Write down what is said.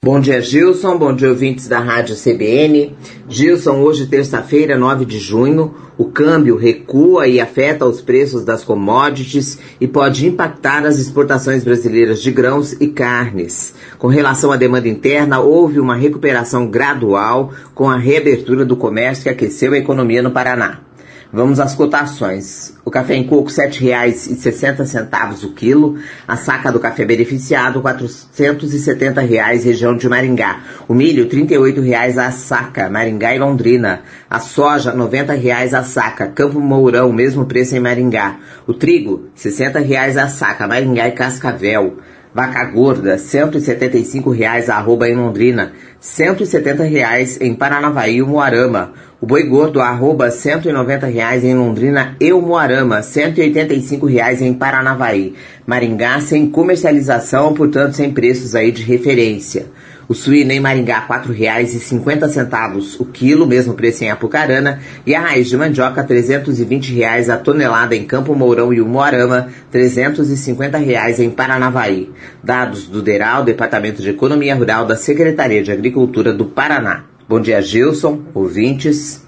Bom dia, Gilson. Bom dia, ouvintes da Rádio CBN. Gilson, hoje, terça-feira, 9 de junho, o câmbio recua e afeta os preços das commodities e pode impactar as exportações brasileiras de grãos e carnes. Com relação à demanda interna, houve uma recuperação gradual com a reabertura do comércio que aqueceu a economia no Paraná. Vamos às cotações. O café em coco, R$ 7,60 o quilo. A saca do café beneficiado, R$ 470, região de Maringá. O milho, R$ 38 a saca, Maringá e Londrina. A soja, R$ 90 a saca, Campo Mourão, mesmo preço em Maringá. O trigo, R$ 60 a saca, Maringá e Cascavel. Vaca gorda, R$ 175 a arroba em Londrina, R$ 170 em Paranavaí e Umuarama. O boi gordo, arroba R$ 190 em Londrina e Umuarama, R$ 185 em Paranavaí. Maringá sem comercialização, portanto sem preços aí de referência. O suíno em Maringá, R$ 4,50 o quilo, mesmo preço em Apucarana. E a raiz de mandioca, R$ 320 a tonelada em Campo Mourão e Umuarama, R$ 350 em Paranavaí. Dados do DERAL, Departamento de Economia Rural da Secretaria de Agricultura do Paraná. Bom dia, Gilson, ouvintes.